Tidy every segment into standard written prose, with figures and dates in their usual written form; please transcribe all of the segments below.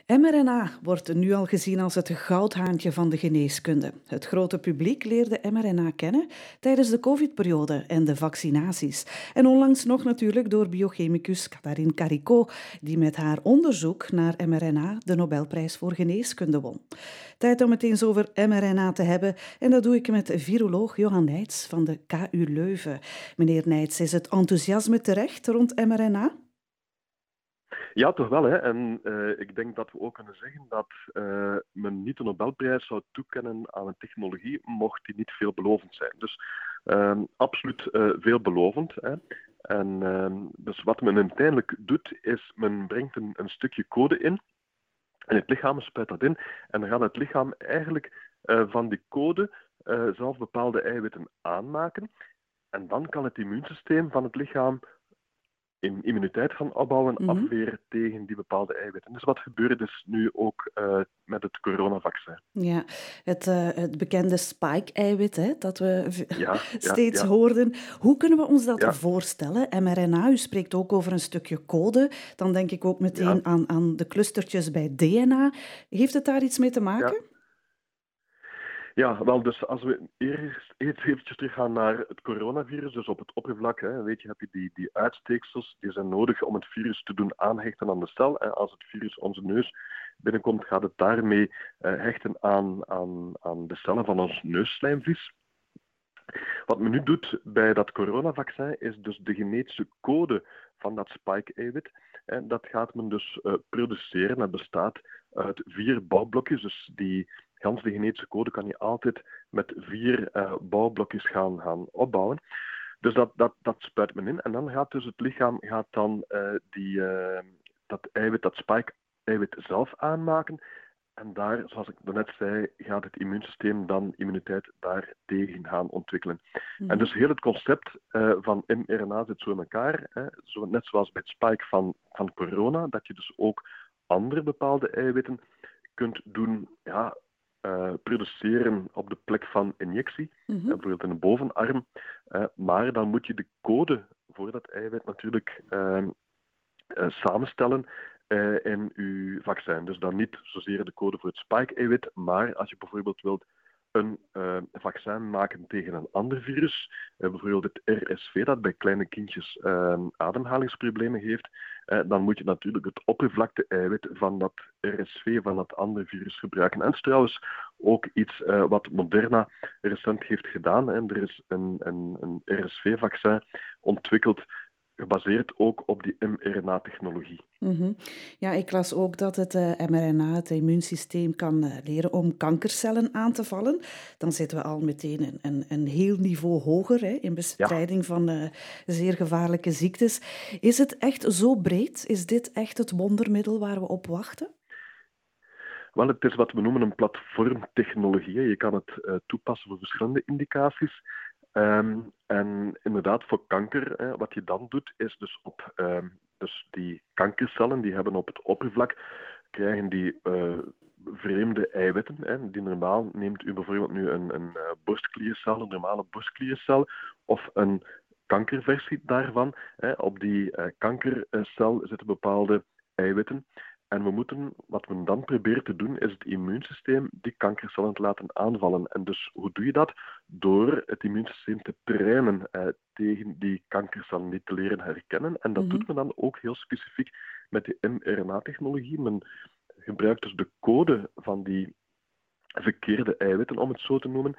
mRNA wordt nu al gezien als het goudhaantje van de geneeskunde. Het grote publiek leerde mRNA kennen tijdens de COVID-periode en de vaccinaties. En onlangs nog natuurlijk door biochemicus Catherine Caricot, die met haar onderzoek naar mRNA de Nobelprijs voor geneeskunde won. Tijd om het eens over mRNA te hebben en dat doe ik met viroloog Johan Nijts van de KU Leuven. Meneer Nijts, is het enthousiasme terecht rond mRNA? Ja, toch wel. Hè. En ik denk dat we ook kunnen zeggen dat men niet de Nobelprijs zou toekennen aan een technologie, mocht die niet veelbelovend zijn. Dus absoluut veelbelovend. Hè. En dus wat men uiteindelijk doet, is men brengt een stukje code in. En het lichaam spuit dat in. En dan gaat het lichaam eigenlijk van die code zelf bepaalde eiwitten aanmaken. En dan kan het immuunsysteem van het lichaam immuniteit gaan opbouwen, afweren tegen die bepaalde eiwitten. Dus wat gebeurt dus nu ook met het coronavaccin? Ja, het bekende spike-eiwit hè, dat we steeds Ja. hoorden. Hoe kunnen we ons dat Ja. voorstellen? mRNA, u spreekt ook over een stukje code. Dan denk ik ook meteen aan de clustertjes bij DNA. Heeft het daar iets mee te maken? Ja, wel, dus als we eerst eventjes teruggaan naar het coronavirus, dus op het oppervlak, weet je, heb je die uitsteeksels, die zijn nodig om het virus te doen aanhechten aan de cel. Als het virus onze neus binnenkomt, gaat het daarmee hechten aan de cellen van ons neusslijmvlies. Wat men nu doet bij dat coronavaccin is dus de genetische code van dat spike-eiwit. Dat gaat men dus produceren. Dat bestaat uit 4 bouwblokjes. Dus die genetische code kan je altijd met 4 bouwblokjes gaan opbouwen. Dus dat spuit men in. En dan gaat dus het lichaam dat eiwit, dat spike-eiwit zelf aanmaken. En daar, zoals ik net zei, gaat het immuunsysteem dan immuniteit daartegen gaan ontwikkelen. En dus heel het concept van mRNA zit zo in elkaar. Net zoals bij het spike van corona, dat je dus ook andere bepaalde eiwitten kunt doen produceren op de plek van injectie, bijvoorbeeld in de bovenarm. Maar dan moet je de code voor dat eiwit natuurlijk samenstellen in uw vaccin. Dus dan niet zozeer de code voor het spike-eiwit, maar als je bijvoorbeeld wilt een vaccin maken tegen een ander virus, bijvoorbeeld het RSV, dat bij kleine kindjes ademhalingsproblemen heeft, dan moet je natuurlijk het oppervlakte-eiwit van dat RSV, van dat andere virus gebruiken. En dat is trouwens ook iets wat Moderna recent heeft gedaan. Er is een RSV-vaccin ontwikkeld gebaseerd ook op die mRNA-technologie. Ja, ik las ook dat het mRNA het immuunsysteem kan leren om kankercellen aan te vallen. Dan zitten we al meteen een heel niveau hoger in bestrijding van zeer gevaarlijke ziektes. Is het echt zo breed? Is dit echt het wondermiddel waar we op wachten? Wel, het is wat we noemen een platformtechnologie. Je kan het toepassen voor verschillende indicaties. En inderdaad, voor kanker, wat je dan doet, is dus dus die kankercellen, die hebben op het oppervlak, krijgen die vreemde eiwitten. Die normaal neemt u bijvoorbeeld nu een borstkliercel, een normale borstkliercel, of een kankerversie daarvan. Op die kankercel zitten bepaalde eiwitten. En wat men dan probeert te doen, is het immuunsysteem die kankercellen te laten aanvallen. En dus hoe doe je dat? Door het immuunsysteem te trainen tegen die kankercellen, die te leren herkennen. En dat doet men dan ook heel specifiek met die mRNA-technologie. Men gebruikt dus de code van die verkeerde eiwitten, om het zo te noemen.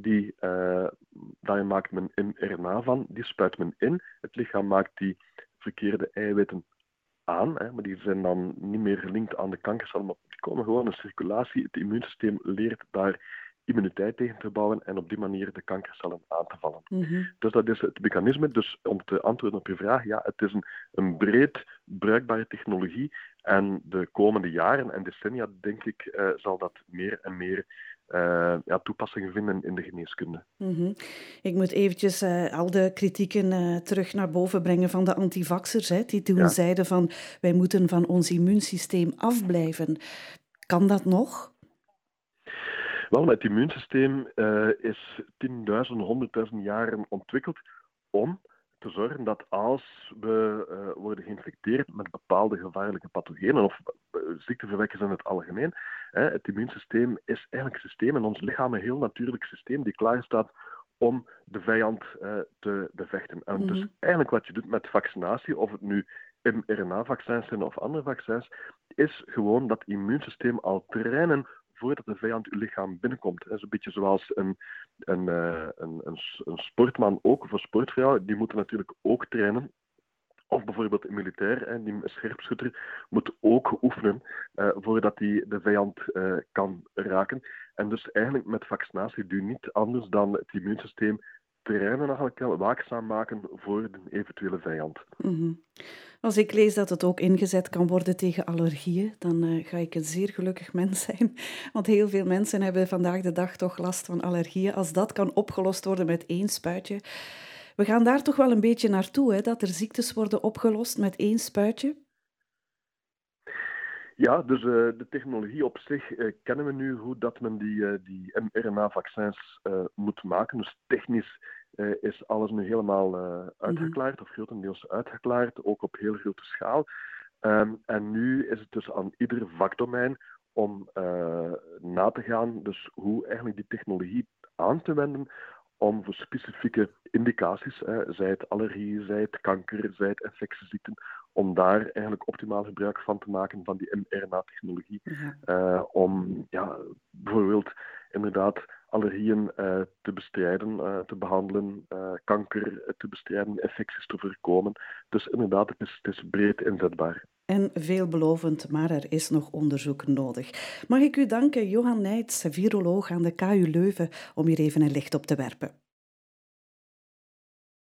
Daar maakt men mRNA van, die spuit men in. Het lichaam maakt die verkeerde eiwitten aan, maar die zijn dan niet meer gelinkt aan de kankercellen, maar die komen gewoon in circulatie. Het immuunsysteem leert daar immuniteit tegen te bouwen en op die manier de kankercellen aan te vallen. Dus dat is het mechanisme. Dus om te antwoorden op je vraag, ja, het is een breed bruikbare technologie en de komende jaren en decennia, denk ik, zal dat meer en meer toepassingen vinden in de geneeskunde. Ik moet eventjes al de kritieken terug naar boven brengen van de antivaxers, die toen zeiden van wij moeten van ons immuunsysteem afblijven. Kan dat nog? Wel, het immuunsysteem is 10.000, 100.000 jaren ontwikkeld om te zorgen dat als we worden geïnfecteerd met bepaalde gevaarlijke pathogenen of ziekteverwekkers in het algemeen, het immuunsysteem is eigenlijk een systeem in ons lichaam, een heel natuurlijk systeem die klaar staat om de vijand te bevechten. En dus eigenlijk wat je doet met vaccinatie, of het nu mRNA-vaccins zijn of andere vaccins, is gewoon dat immuunsysteem al trainen voordat de vijand uw lichaam binnenkomt. Dat is een beetje zoals een sportman ook, of een sportvrouw, die moeten natuurlijk ook trainen. Of bijvoorbeeld een militair, die scherpschutter, moet ook oefenen voordat hij de vijand kan raken. En dus eigenlijk met vaccinatie doe je niet anders dan het immuunsysteem trainen, eigenlijk waakzaam maken voor de eventuele vijand. Als ik lees dat het ook ingezet kan worden tegen allergieën, dan ga ik een zeer gelukkig mens zijn. Want heel veel mensen hebben vandaag de dag toch last van allergieën. Als dat kan opgelost worden met 1 spuitje. We gaan daar toch wel een beetje naartoe, hè, dat er ziektes worden opgelost met 1 spuitje? Ja, dus de technologie op zich kennen we nu hoe dat men die mRNA-vaccins moet maken. Dus technisch is alles nu helemaal uitgeklaard, of grotendeels uitgeklaard, ook op heel grote schaal. En nu is het dus aan ieder vakdomein om na te gaan, dus hoe eigenlijk die technologie aan te wenden om voor specifieke indicaties, zij het allergie, zij het kanker, zij het infectieziekten, om daar eigenlijk optimaal gebruik van te maken van die mRNA-technologie. Ja. Om bijvoorbeeld inderdaad allergieën te bestrijden, te behandelen, kanker te bestrijden, infecties te voorkomen. Dus inderdaad, het is breed inzetbaar. En veelbelovend, maar er is nog onderzoek nodig. Mag ik u danken, Johan Nijts, viroloog aan de KU Leuven, om hier even een licht op te werpen.